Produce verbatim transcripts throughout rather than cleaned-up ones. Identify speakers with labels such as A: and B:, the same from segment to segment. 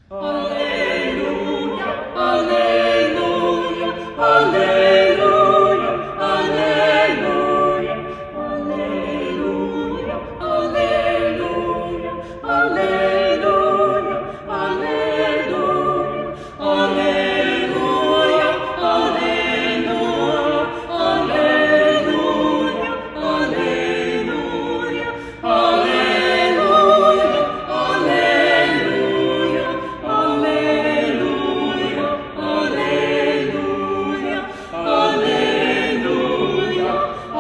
A: Alleluia, alleluia, alleluia, alleluia, alleluia, alleluia, alleluia, alleluia, alleluia, alleluia, alleluia, alleluia, alleluia, alleluia, alleluia, alleluia, alleluia,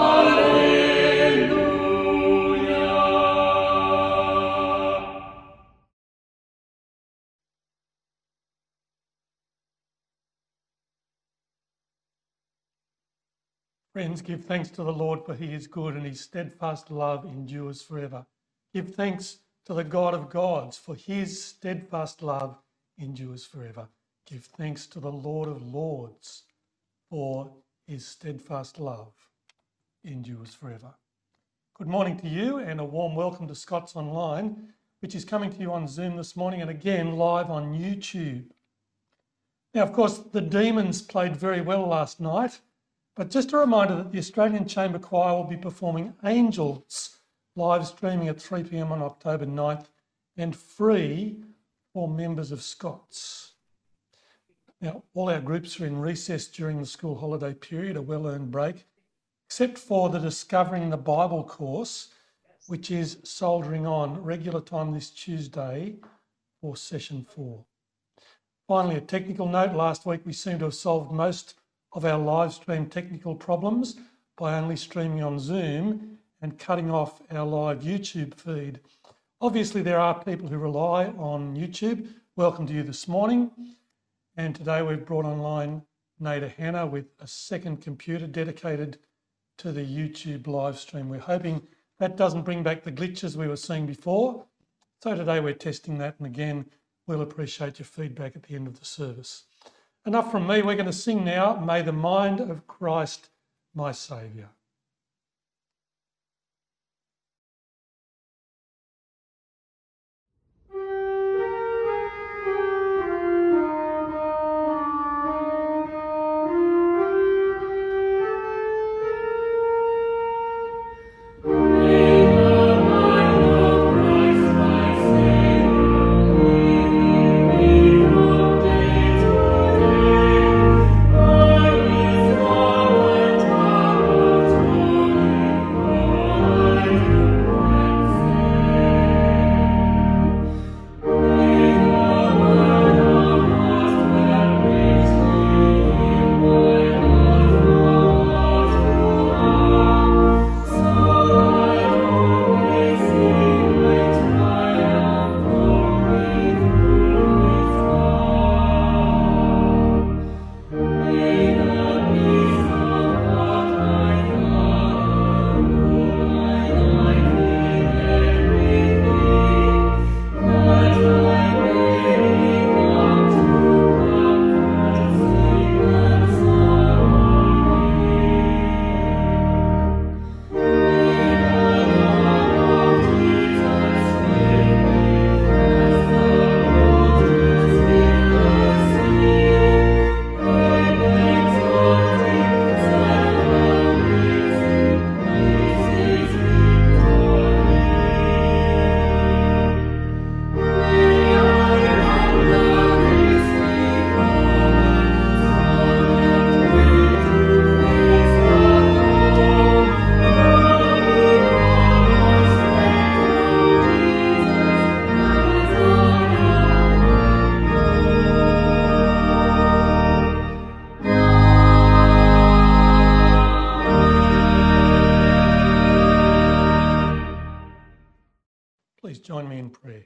A: alleluia.
B: Friends, give thanks to the Lord, for he is good, and his steadfast love endures forever. Give thanks to the God of gods, for his steadfast love endures forever. Give thanks to the Lord of lords, for his steadfast love endures forever. Good morning to you, and a warm welcome to Scots Online, which is coming to you on Zoom this morning and again live on YouTube. Now, of course, the Demons played very well last night, but just a reminder that the Australian Chamber Choir will be performing Angels live streaming at three p m on October ninth and free for members of Scots. Now, all our groups are in recess during the school holiday period, a well-earned break, except for the Discovering the Bible course, which is soldiering on, regular time this Tuesday for session four. Finally, a technical note. Last week we seem to have solved most of our live stream technical problems by only streaming on Zoom and cutting off our live YouTube feed. Obviously, there are people who rely on YouTube. Welcome to you this morning. And today we've brought online Nada Hannah with a second computer dedicated to the YouTube live stream. We're hoping that doesn't bring back the glitches we were seeing before. So today we're testing that, and again, we'll appreciate your feedback at the end of the service. Enough from me. We're going to sing now, May the Mind of Christ my Saviour. Please join me in prayer.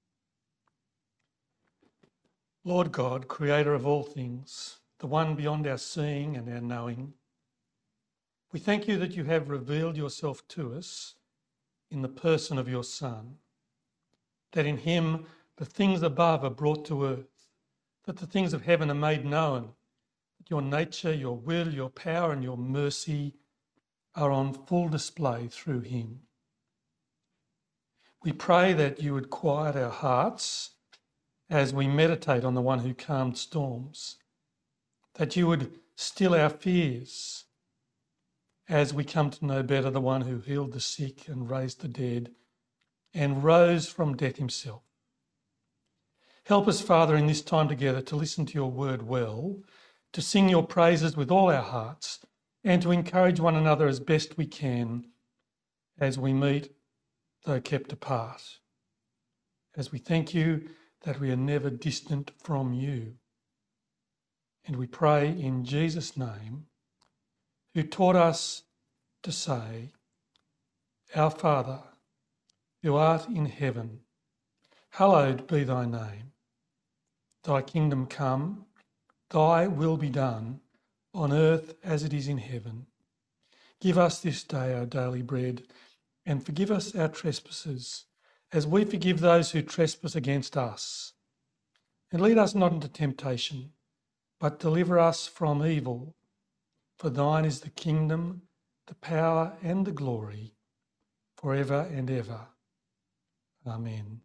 B: Lord God, creator of all things, the one beyond our seeing and our knowing, we thank you that you have revealed yourself to us in the person of your Son, that in him the things above are brought to earth, that the things of heaven are made known, that your nature, your will, your power and your mercy are on full display through him. We pray that you would quiet our hearts as we meditate on the one who calmed storms, that you would still our fears as we come to know better the one who healed the sick and raised the dead and rose from death himself. Help us, Father, in this time together to listen to your word well, to sing your praises with all our hearts, and to encourage one another as best we can as we meet, though kept apart. As we thank you that we are never distant from you. And we pray in Jesus' name, who taught us to say, Our Father, who art in heaven, hallowed be thy name. Thy kingdom come, thy will be done, on earth as it is in heaven. Give us this day our daily bread, and forgive us our trespasses, as we forgive those who trespass against us. And lead us not into temptation, but deliver us from evil. For thine is the kingdom, the power, and the glory, forever and ever. Amen.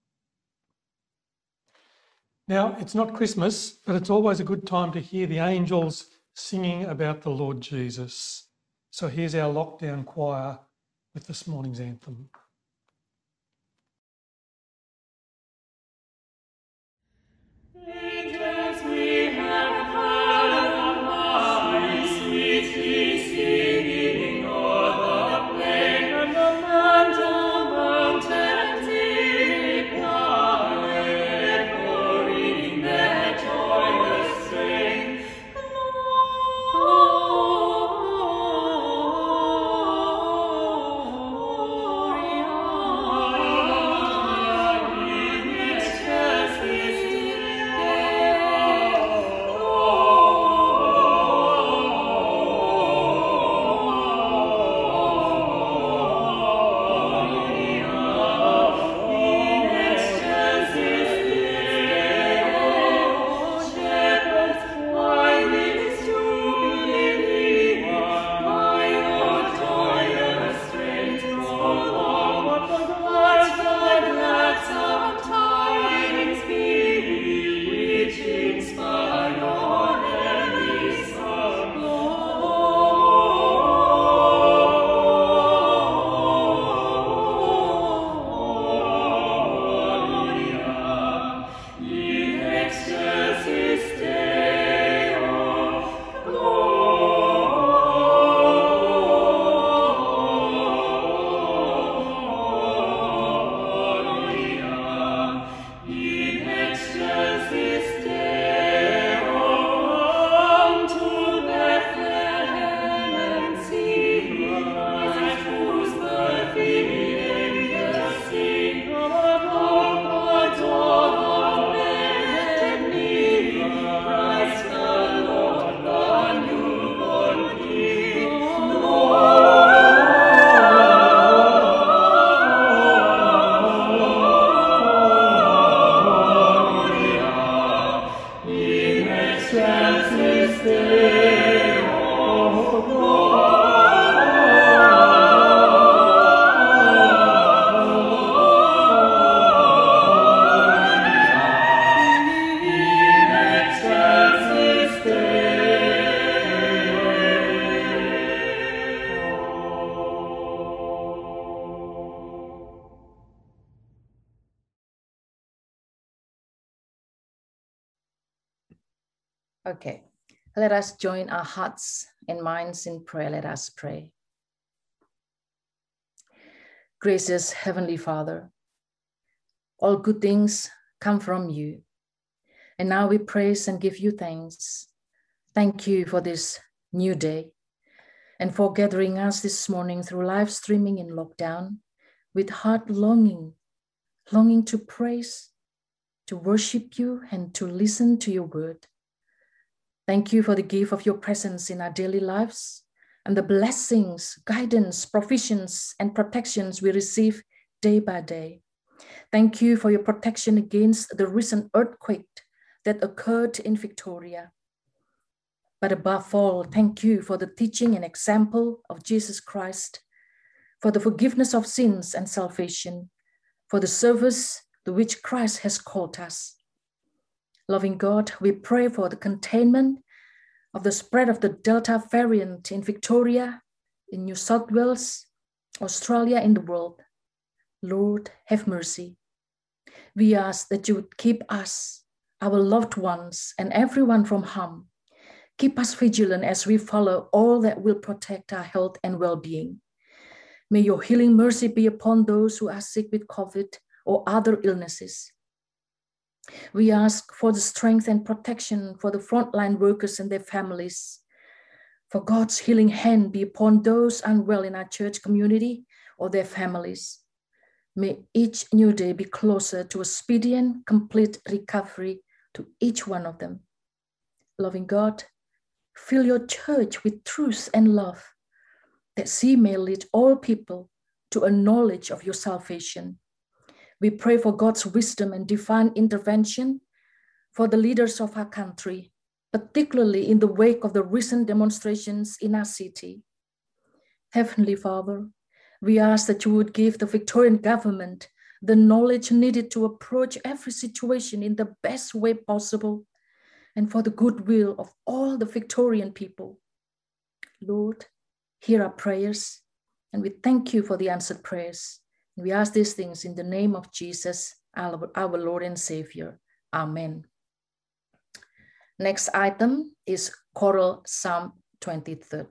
B: Now, it's not Christmas, but it's always a good time to hear the angels singing about the Lord Jesus. So here's our lockdown choir with this morning's anthem.
A: Angels we have heard on high, sweetly singing o'er the plain, and the land of mountains reply, echoing their joyous strain. Gloria in excelsis
C: Okay, let us join our hearts and minds in prayer. Let us pray. Gracious Heavenly Father, all good things come from you. And now we praise and give you thanks. Thank you for this new day and for gathering us this morning through live streaming in lockdown with heart longing, longing to praise, to worship you and to listen to your word. Thank you for the gift of your presence in our daily lives and the blessings, guidance, provisions, and protections we receive day by day. Thank you for your protection against the recent earthquake that occurred in Victoria. But above all, thank you for the teaching and example of Jesus Christ, for the forgiveness of sins and salvation, for the service to which Christ has called us. Loving God, we pray for the containment of the spread of the Delta variant in Victoria, in New South Wales, Australia, in the world. Lord, have mercy. We ask that you would keep us, our loved ones, and everyone from harm. Keep us vigilant as we follow all that will protect our health and well-being. May your healing mercy be upon those who are sick with COVID or other illnesses. We ask for the strength and protection for the frontline workers and their families. For God's healing hand be upon those unwell in our church community or their families. May each new day be closer to a speedy and complete recovery to each one of them. Loving God, fill your church with truth and love, that she may lead all people to a knowledge of your salvation. We pray for God's wisdom and divine intervention for the leaders of our country, particularly in the wake of the recent demonstrations in our city. Heavenly Father, we ask that you would give the Victorian government the knowledge needed to approach every situation in the best way possible and for the goodwill of all the Victorian people. Lord, hear our prayers, and we thank you for the answered prayers. We ask these things in the name of Jesus, our, our Lord and Savior. Amen. Next item is Choral Psalm twenty-third.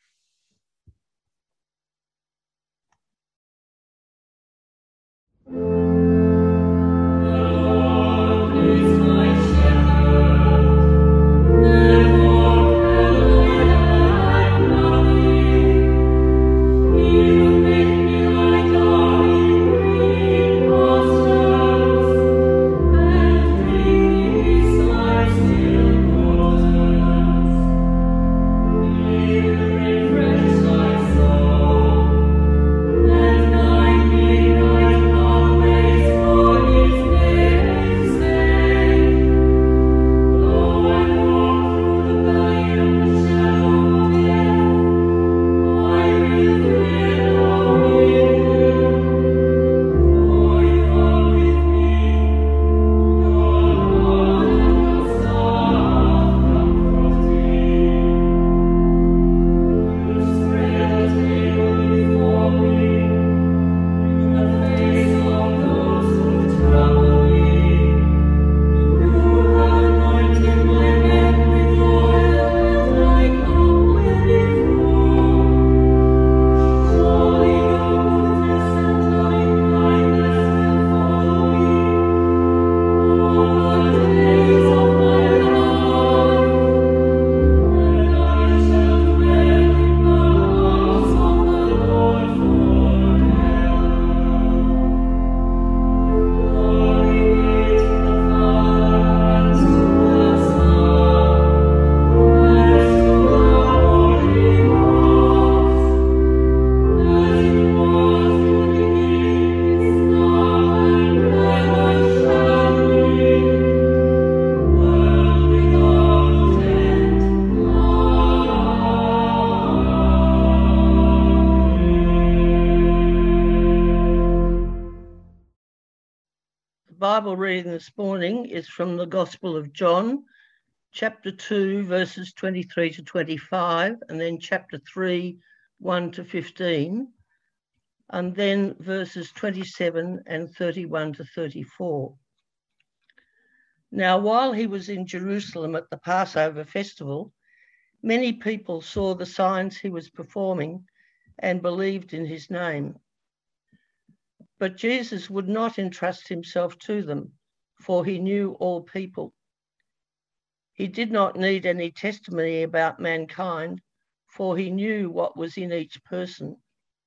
D: Bible reading this morning is from the Gospel of John, chapter two, verses twenty-three to twenty-five, and then chapter three, one to fifteen, and then verses twenty-seven and thirty-one to thirty-four. Now, while he was in Jerusalem at the Passover festival, many people saw the signs he was performing and believed in his name. But Jesus would not entrust himself to them, for he knew all people. He did not need any testimony about mankind, for he knew what was in each person.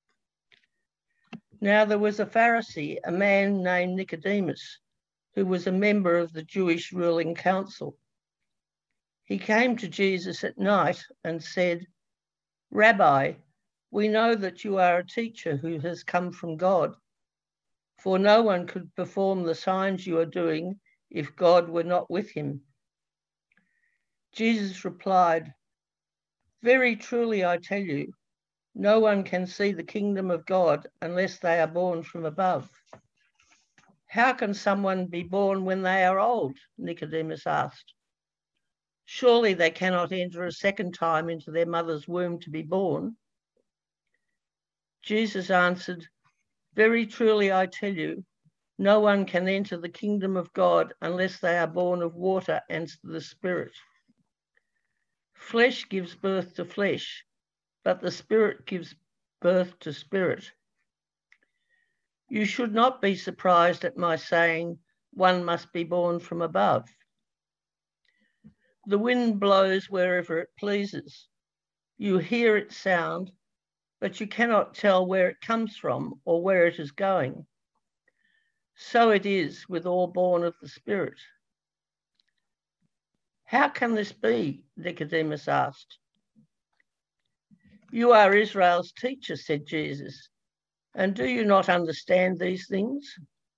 D: Now there was a Pharisee, a man named Nicodemus, who was a member of the Jewish ruling council. He came to Jesus at night and said, "Rabbi, we know that you are a teacher who has come from God, for no one could perform the signs you are doing if God were not with him." Jesus replied, "Very truly I tell you, no one can see the kingdom of God unless they are born from above. How can someone be born when they are old? Nicodemus asked. Surely they cannot enter a second time into their mother's womb to be born. Jesus answered, very truly I tell you, no one can enter the kingdom of God unless they are born of water and the Spirit. Flesh gives birth to flesh, but the Spirit gives birth to spirit. You should not be surprised at my saying, one must be born from above. The wind blows wherever it pleases. You hear its sound, but you cannot tell where it comes from or where it is going. So it is with all born of the Spirit. How can this be? Nicodemus asked. You are Israel's teacher, said Jesus, and do you not understand these things?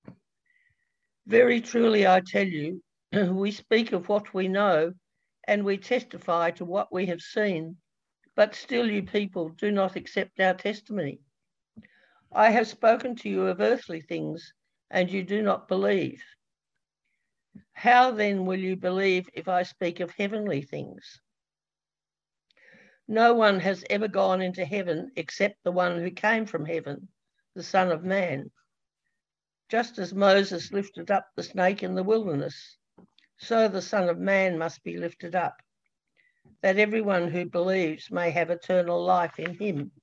D: Very truly I tell you, we speak of what we know and we testify to what we have seen, but still you people do not accept our testimony. I have spoken to you of earthly things, and you do not believe. How then will you believe if I speak of heavenly things? No one has ever gone into heaven except the one who came from heaven, the Son of Man. Just as Moses lifted up the snake in the wilderness, so the Son of Man must be lifted up, that everyone who believes may have eternal life in him.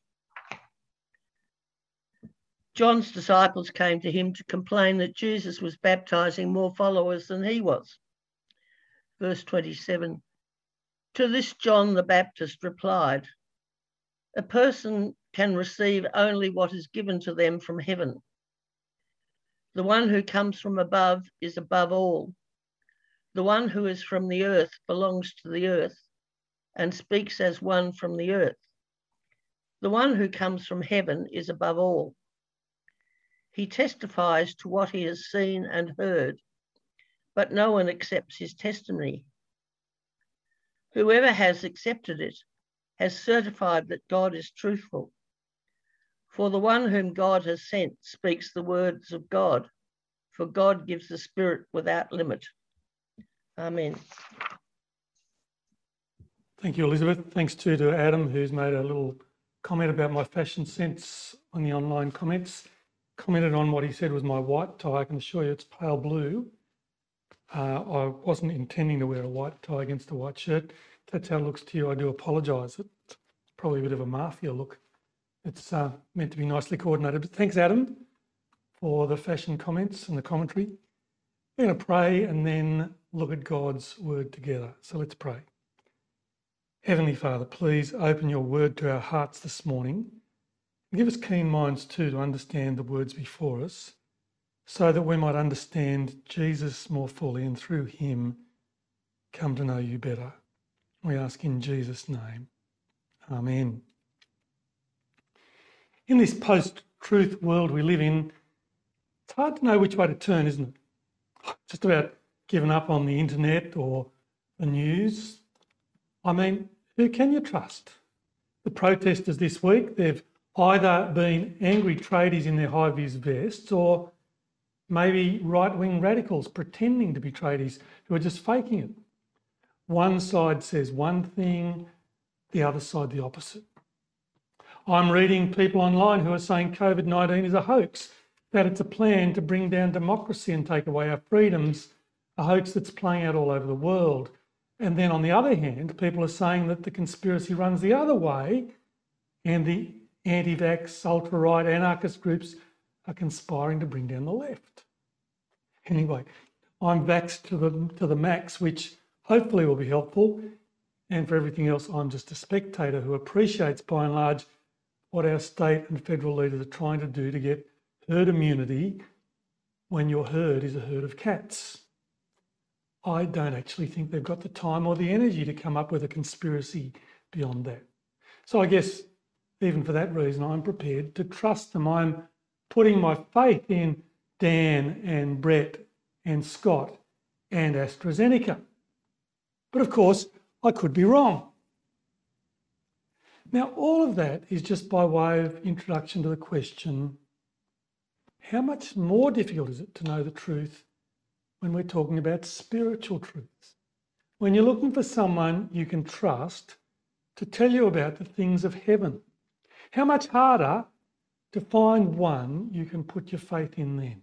D: John's disciples came to him to complain that Jesus was baptizing more followers than he was. Verse twenty-seven, to this John the Baptist replied, a person can receive only what is given to them from heaven. The one who comes from above is above all. The one who is from the earth belongs to the earth and speaks as one from the earth. The one who comes from heaven is above all. He testifies to what he has seen and heard, but no one accepts his testimony. Whoever has accepted it has certified that God is truthful. For the one whom God has sent speaks the words of God, for God gives the Spirit without limit. Amen.
B: Thank you, Elizabeth. Thanks too to Adam, who's made a little comment about my fashion sense on the online comments. Commented on what he said was my white tie. I can assure you it's pale blue. Uh, I wasn't intending to wear a white tie against a white shirt. If that's how it looks to you, I do apologise. It's probably a bit of a mafia look. It's uh, meant to be nicely coordinated. But thanks, Adam, for the fashion comments and the commentary. We're going to pray and then look at God's word together. So let's pray. Heavenly Father, please open your word to our hearts this morning. Give us keen minds too to understand the words before us so that we might understand Jesus more fully and through him come to know you better. We ask in Jesus' name. Amen. In this post-truth world we live in, it's hard to know which way to turn, isn't it? Just about given up on the internet or the news. I mean, who can you trust? The protesters this week, they've either been angry tradies in their high-vis vests or maybe right-wing radicals pretending to be tradies who are just faking it. One side says one thing, the other side the opposite. I'm reading people online who are saying COVID nineteen is a hoax, that it's a plan to bring down democracy and take away our freedoms, a hoax that's playing out all over the world. And then on the other hand, people are saying that the conspiracy runs the other way and the anti-vax, ultra-right anarchist groups are conspiring to bring down the left. Anyway, I'm vaxxed to the, to the max, which hopefully will be helpful. And for everything else, I'm just a spectator who appreciates by and large what our state and federal leaders are trying to do to get herd immunity when your herd is a herd of cats. I don't actually think they've got the time or the energy to come up with a conspiracy beyond that. So I guess even for that reason, I'm prepared to trust them. I'm putting my faith in Dan and Brett and Scott and AstraZeneca. But of course, I could be wrong. Now, all of that is just by way of introduction to the question, how much more difficult is it to know the truth when we're talking about spiritual truths? When you're looking for someone you can trust to tell you about the things of heaven, how much harder to find one you can put your faith in then?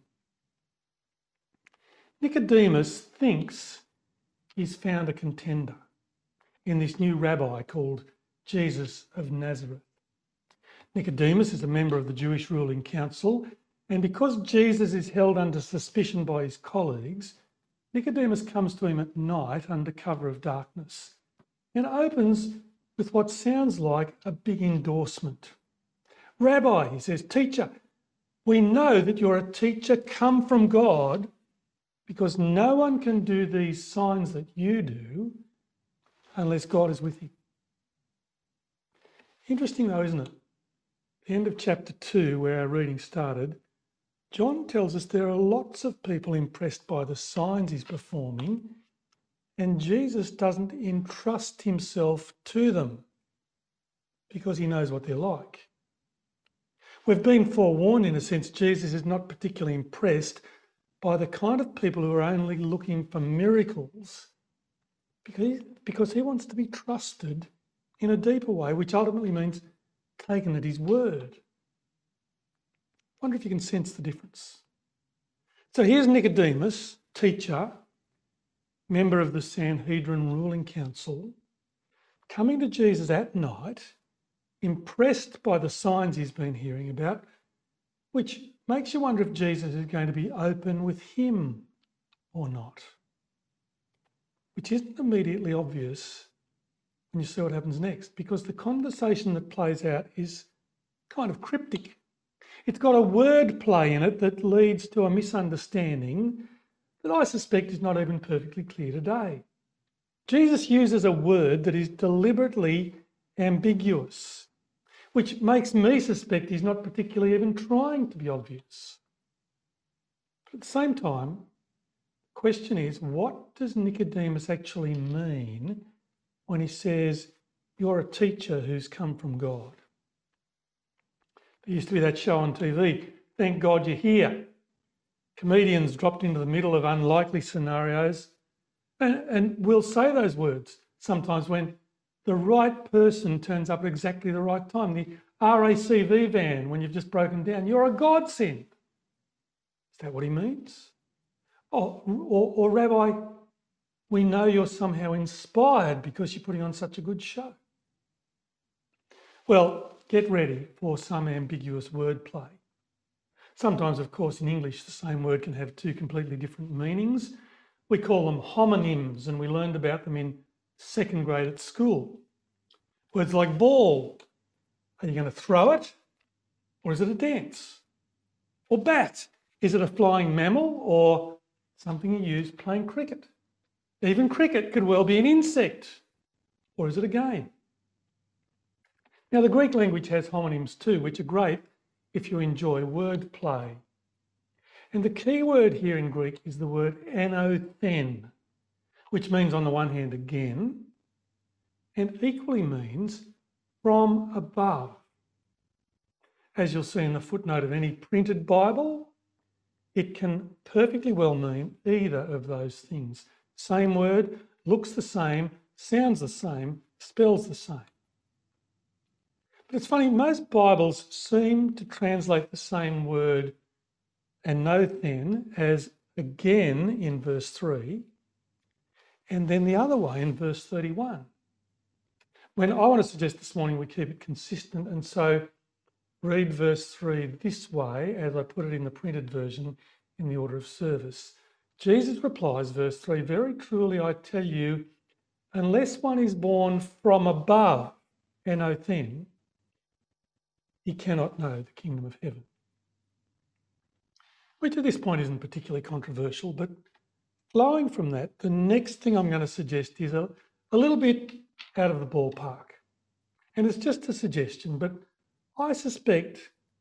B: Nicodemus thinks he's found a contender in this new rabbi called Jesus of Nazareth. Nicodemus is a member of the Jewish ruling council, and because Jesus is held under suspicion by his colleagues, Nicodemus comes to him at night under cover of darkness and opens with what sounds like a big endorsement. Rabbi, he says, teacher, we know that you're a teacher come from God, because no one can do these signs that you do unless God is with him. Interesting though, isn't it? The end of chapter two, where our reading started, John tells us there are lots of people impressed by the signs he's performing, and Jesus doesn't entrust himself to them because he knows what they're like. We've been forewarned, in a sense. Jesus is not particularly impressed by the kind of people who are only looking for miracles, because, because he wants to be trusted in a deeper way, which ultimately means taken at his word. I wonder if you can sense the difference. So here's Nicodemus, teacher, member of the Sanhedrin ruling council, coming to Jesus at night, impressed by the signs he's been hearing about, which makes you wonder if Jesus is going to be open with him or not, which isn't immediately obvious when you see what happens next, because the conversation that plays out is kind of cryptic. It's got a word play in it that leads to a misunderstanding that I suspect is not even perfectly clear today. Jesus uses a word that is deliberately ambiguous, which makes me suspect he's not particularly even trying to be obvious. But at the same time, the question is, what does Nicodemus actually mean when he says, you're a teacher who's come from God? There used to be that show on T V, Thank God You're Here. Comedians dropped into the middle of unlikely scenarios and, and will say those words sometimes when the right person turns up at exactly the right time. The R A C V van, when you've just broken down, you're a godsend. Is that what he means? Oh, or, or Rabbi, we know you're somehow inspired because you're putting on such a good show. Well, get ready for some ambiguous wordplay. Sometimes, of course, in English, the same word can have two completely different meanings. We call them homonyms, and we learned about them in second grade at school. Words like ball. Are you going to throw it? Or is it a dance? Or bat. Is it a flying mammal or something you use playing cricket? Even cricket could well be an insect. Or is it a game? Now, the Greek language has homonyms too, which are great if you enjoy wordplay. And the key word here in Greek is the word anothen, which means on the one hand again, and equally means from above. As you'll see in the footnote of any printed Bible, it can perfectly well mean either of those things. Same word, looks the same, sounds the same, spells the same. But it's funny, most Bibles seem to translate the same word anothen as again in verse three, and then the other way in verse thirty-one. When I want to suggest this morning we keep it consistent, and so read verse three this way, as I put it in the printed version in the order of service. Jesus replies, verse three, very truly I tell you, unless one is born from above, anothen, he cannot know the kingdom of heaven. Which at this point isn't particularly controversial, but flowing from that, the next thing I'm going to suggest is a, a little bit out of the ballpark. And it's just a suggestion, but I suspect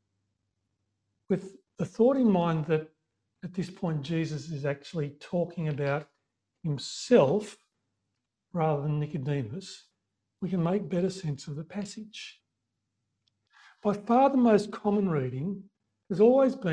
B: with the thought in mind that at this point Jesus is actually talking about himself rather than Nicodemus, we can make better sense of the passage. By far the most common reading has always been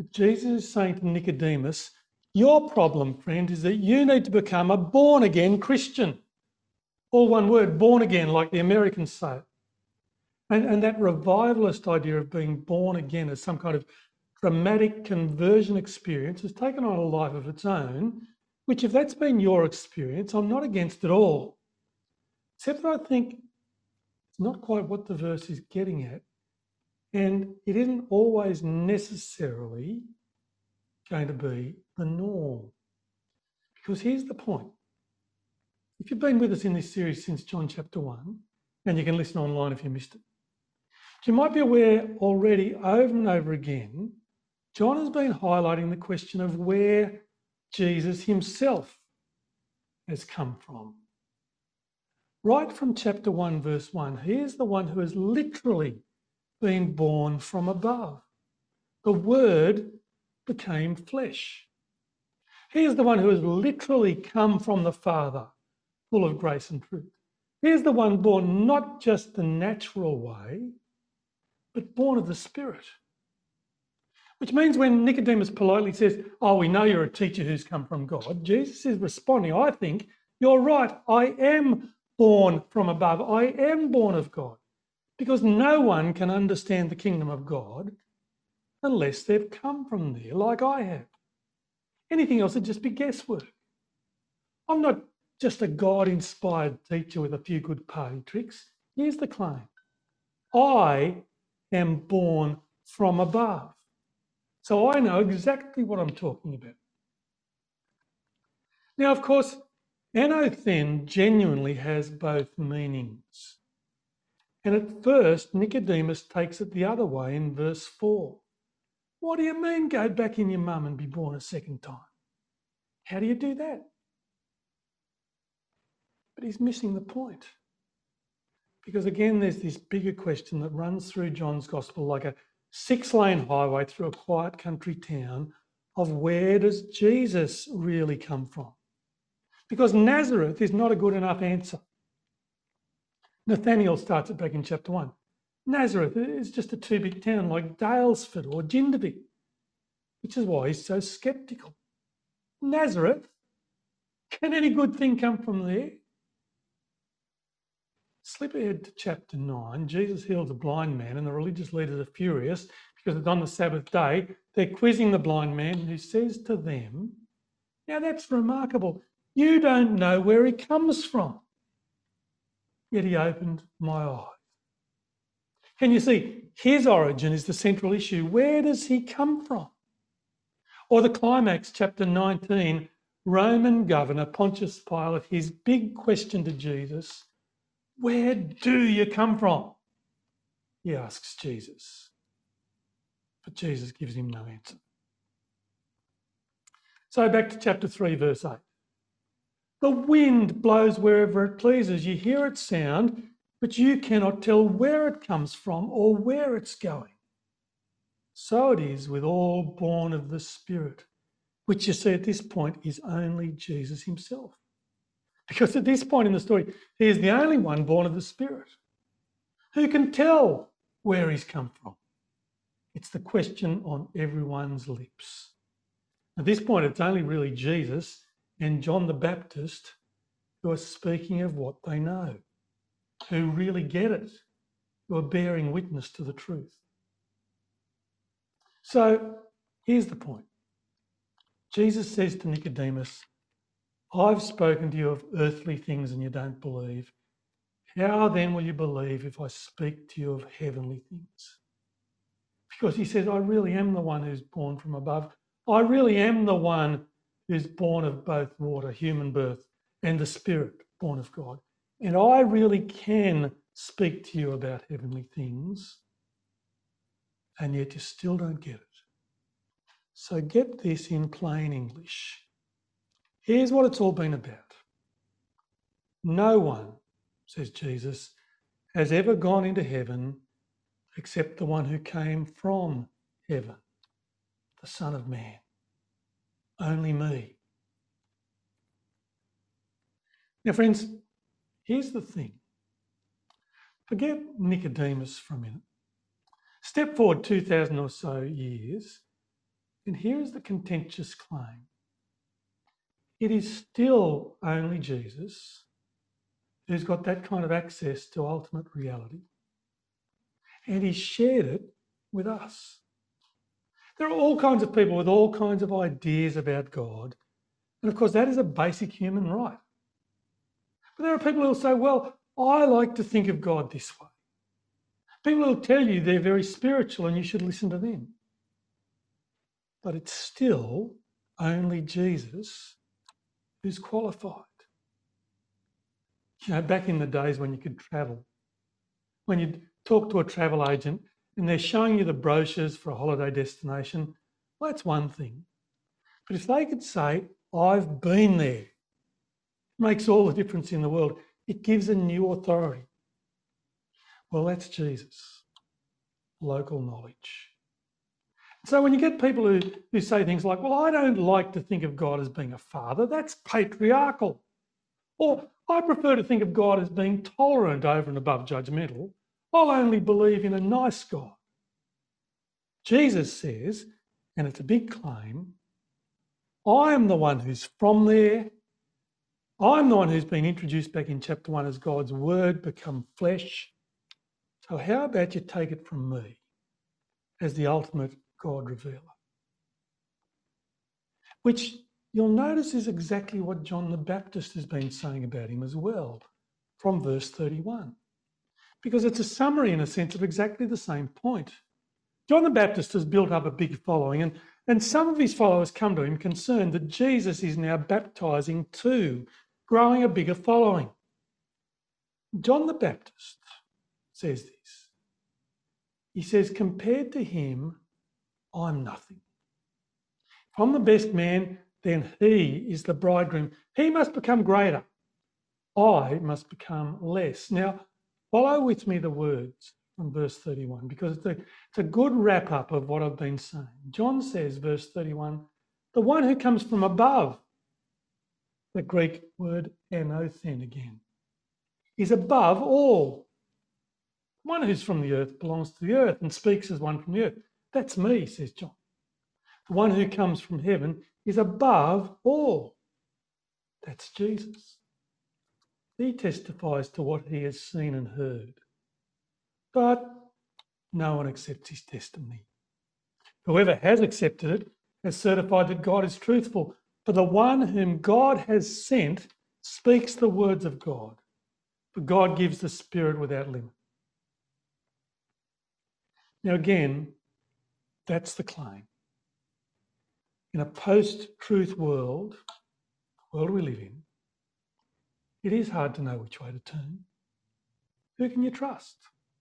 B: But Jesus is saying to Nicodemus, your problem, friend, is that you need to become a born-again Christian. All one word, born again, like the Americans say it. And, and that revivalist idea of being born again as some kind of dramatic conversion experience has taken on a life of its own, which if that's been your experience, I'm not against at all. Except that I think it's not quite what the verse is getting at. And it isn't always necessarily going to be the norm. Because here's the point. If you've been with us in this series since John chapter one, and you can listen online if you missed it, you might be aware already over and over again, John has been highlighting the question of where Jesus himself has come from. Right from chapter one, verse one, he is the one who has literally been born from above. The Word became flesh. He is the one who has literally come from the Father, full of grace and truth. He is the one born not just the natural way, but born of the Spirit. Which means when Nicodemus politely says, oh, we know you're a teacher who's come from God, Jesus is responding, I think, you're right, I am born from above. I am born of God. Because no one can understand the kingdom of God unless they've come from there like I have. Anything else would just be guesswork. I'm not just a God-inspired teacher with a few good party tricks. Here's the claim. I am born from above. So I know exactly what I'm talking about. Now, of course, anothen genuinely has both meanings. And at first, Nicodemus takes it the other way in verse four. What do you mean go back in your mum and be born a second time? How do you do that? But he's missing the point. Because again, there's this bigger question that runs through John's gospel like a six-lane highway through a quiet country town of where does Jesus really come from? Because Nazareth is not a good enough answer. Nathaniel starts it back in chapter one. Nazareth is just a too-big town like Dalesford or Jindaby, which is why he's so sceptical. Nazareth? Can any good thing come from there? Slip ahead to chapter nine. Jesus heals a blind man and the religious leaders are furious because it's on the Sabbath day. They're quizzing the blind man who says to them, now that's remarkable. You don't know where he comes from. Yet he opened my eyes. Can you see? His origin is the central issue. Where does he come from? Or the climax, chapter nineteen, Roman governor Pontius Pilate, his big question to Jesus, where do you come from? He asks Jesus. But Jesus gives him no answer. So back to chapter three, verse eight. The wind blows wherever it pleases. You hear its sound, but you cannot tell where it comes from or where it's going. So it is with all born of the Spirit, which you see at this point is only Jesus himself. Because at this point in the story, he is the only one born of the Spirit. Who can tell where he's come from? It's the question on everyone's lips. At this point, it's only really Jesus and John the Baptist who are speaking of what they know, who really get it, who are bearing witness to the truth. So here's the point. Jesus says to Nicodemus, I've spoken to you of earthly things and you don't believe. How then will you believe if I speak to you of heavenly things? Because he says, I really am the one who's born from above. I really am the one who's born of both water, human birth, and the Spirit, born of God. And I really can speak to you about heavenly things, and yet you still don't get it. So get this in plain English. Here's what it's all been about. No one, says Jesus, has ever gone into heaven except the one who came from heaven, the Son of Man. Only me. Now, friends, here's the thing. Forget Nicodemus for a minute. Step forward two thousand or so years, And here is the contentious claim. It is still only Jesus who's got that kind of access to ultimate reality. And he shared it with us. There are all kinds of people with all kinds of ideas about God. And of course, that is a basic human right. But there are people who will say, well, I like to think of God this way. People will tell you they're very spiritual and you should listen to them. But it's still only Jesus who's qualified. You know, back in the days when you could travel, when you talk to a travel agent and they're showing you the brochures for a holiday destination, well, that's one thing. But if they could say, I've been there, it makes all the difference in the world. It gives a new authority. Well, that's Jesus, local knowledge. So when you get people who, who say things like, well, I don't like to think of God as being a father, that's patriarchal. Or I prefer to think of God as being tolerant over and above judgmental. I'll only believe in a nice God. Jesus says, and it's a big claim, I am the one who's from there. I'm the one who's been introduced back in chapter one as God's word become flesh. So how about you take it from me as the ultimate God revealer? Which you'll notice is exactly what John the Baptist has been saying about him as well, from verse thirty-one. Because it's a summary, in a sense, of exactly the same point. John the Baptist has built up a big following, and, and some of his followers come to him concerned that Jesus is now baptizing too, growing a bigger following. John the Baptist says this. He says, compared to him, I'm nothing. If I'm the best man, then he is the bridegroom. He must become greater. I must become less. Now, follow with me the words from verse thirty-one, because it's a, it's a good wrap-up of what I've been saying. John says, verse thirty-one, the one who comes from above, the Greek word anothen again, is above all. One who's from the earth belongs to the earth and speaks as one from the earth. That's me, says John. The one who comes from heaven is above all. That's Jesus. He testifies to what he has seen and heard. But no one accepts his testimony. Whoever has accepted it has certified that God is truthful. For the one whom God has sent speaks the words of God. For God gives the Spirit without limit. Now again, that's the claim. In a post-truth world, the world we live in, it is hard to know which way to turn. Who can you trust?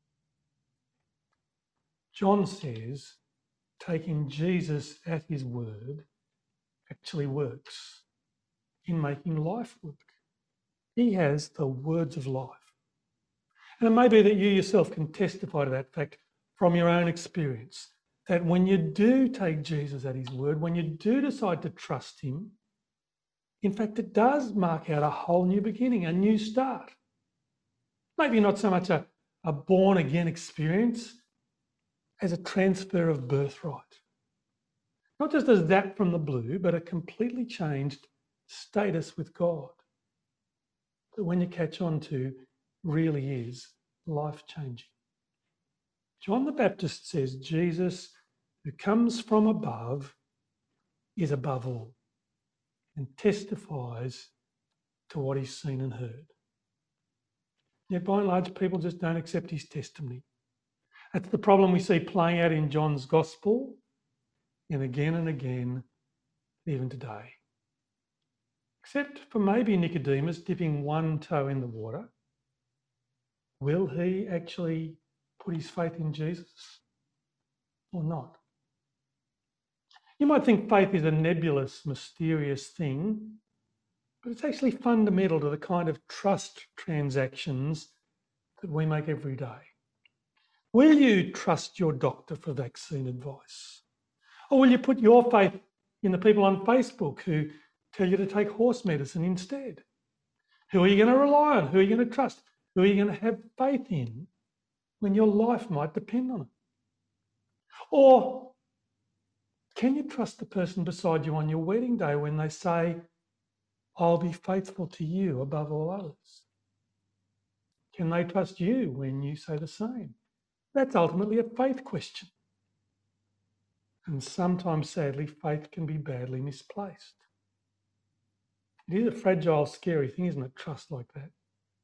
B: John says taking Jesus at his word actually works in making life work. He has the words of life. And it may be that you yourself can testify to that fact from your own experience, that when you do take Jesus at his word, when you do decide to trust him, in fact, it does mark out a whole new beginning, a new start. Maybe not so much a, a born-again experience as a transfer of birthright. Not just as that from the blue, but a completely changed status with God that when you catch on to really is life-changing. John the Baptist says Jesus, who comes from above, is above all and testifies to what he's seen and heard. Yet by and large, people just don't accept his testimony. That's the problem we see playing out in John's gospel and again and again, even today. Except for maybe Nicodemus dipping one toe in the water. Will he actually put his faith in Jesus or not? You might think faith is a nebulous, mysterious thing, but it's actually fundamental to the kind of trust transactions that we make every day. Will you trust your doctor for vaccine advice? Or will you put your faith in the people on Facebook who tell you to take horse medicine instead? Who are you going to rely on? Who are you going to trust? Who are you going to have faith in when your life might depend on it? Or Can you trust the person beside you on your wedding day when they say, I'll be faithful to you above all others? Can they trust you when you say the same? That's ultimately a faith question. And sometimes, sadly, faith can be badly misplaced. It is a fragile, scary thing, isn't it? Trust like that.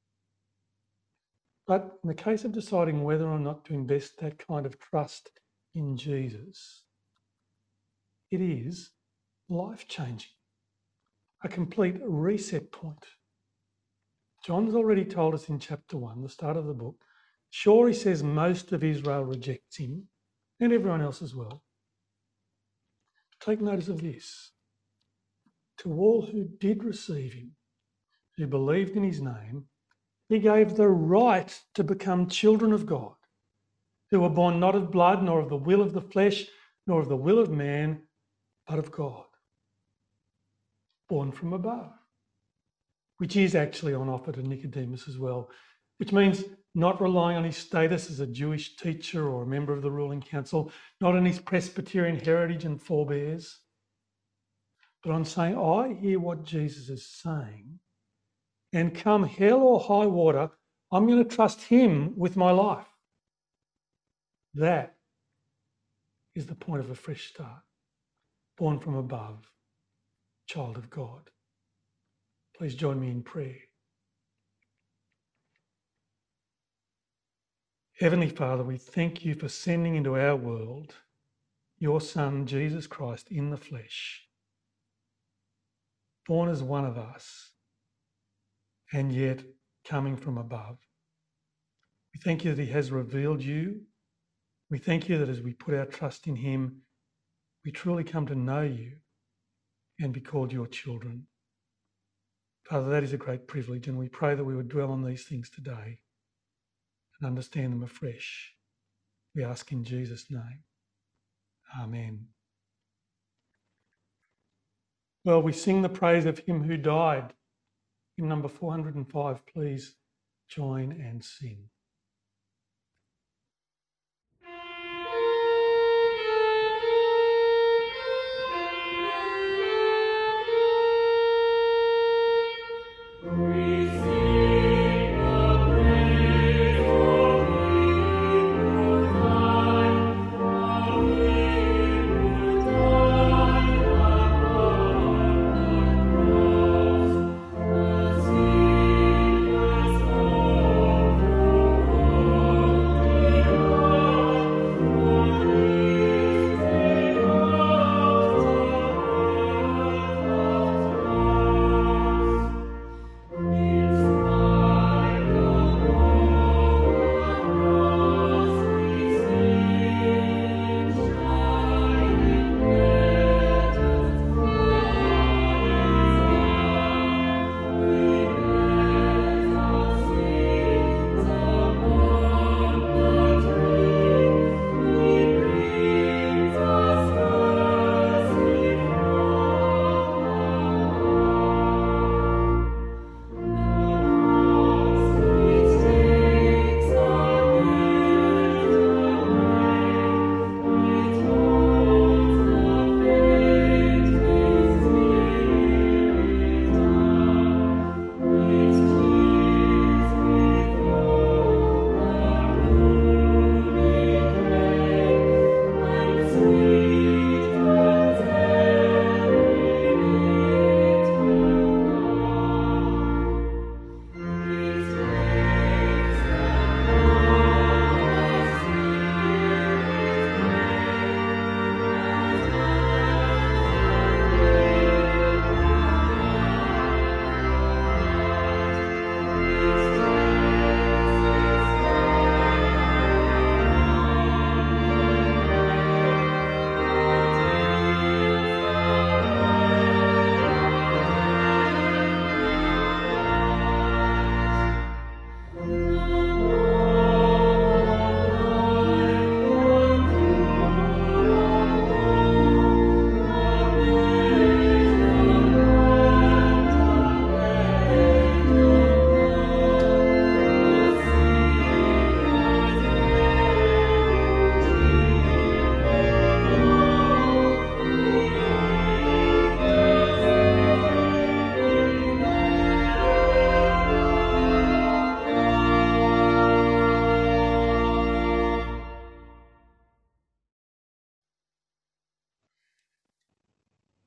B: But in the case of deciding whether or not to invest that kind of trust in Jesus, it is life-changing, a complete reset point. John's already told us in chapter one, the start of the book, sure, he says most of Israel rejects him, and everyone else as well. Take notice of this. To all who did receive him, who believed in his name, he gave the right to become children of God, who were born not of blood, nor of the will of the flesh, nor of the will of man, but of God. Born from above, which is actually on offer to Nicodemus as well, which means not relying on his status as a Jewish teacher or a member of the ruling council, not on his Presbyterian heritage and forebears, but on saying, I hear what Jesus is saying, and come hell or high water, I'm going to trust him with my life. That is the point of a fresh start. Born from above, child of God. Please join me in prayer. Heavenly Father, we thank you for sending into our world your Son, Jesus Christ, in the flesh, born as one of us, and yet coming from above. We thank you that he has revealed you. We thank you that as we put our trust in him, we truly come to know you and be called your children. Father, that is a great privilege, and we pray that we would dwell on these things today and understand them afresh. We ask in Jesus' name. Amen. Well, we sing the praise of him who died. Hymn number four hundred and five, please join and sing.
A: Thank you.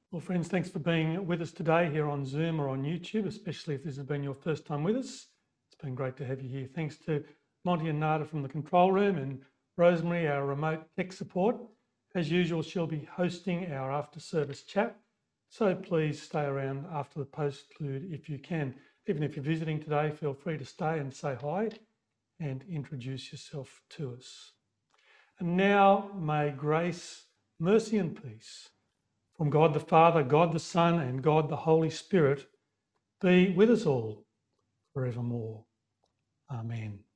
B: Well, friends, thanks for being with us today here on Zoom or on YouTube, especially if this has been your first time with us. It's been great to have you here. Thanks to Monty and Nada from the control room and Rosemary, our remote tech support. As usual, she'll be hosting our after-service chat, so please stay around after the postlude if you can. Even if you're visiting today, feel free to stay and say hi and introduce yourself to us. And now may grace, mercy and peace from God the Father, God the Son and God the Holy Spirit be with us all forevermore. Amen.